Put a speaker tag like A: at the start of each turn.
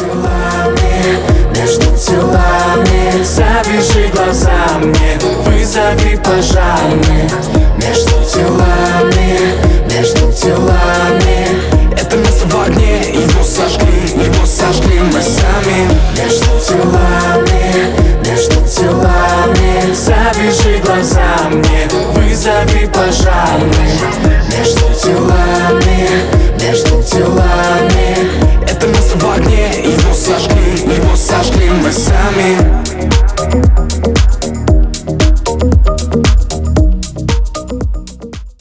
A: телами, между телами. Завяжи глаза мне, вызови пожарные. Между телами, между телами.
B: Это место в огне, его сожгли мы сами.
A: Между телами, между телами. Завяжи глаза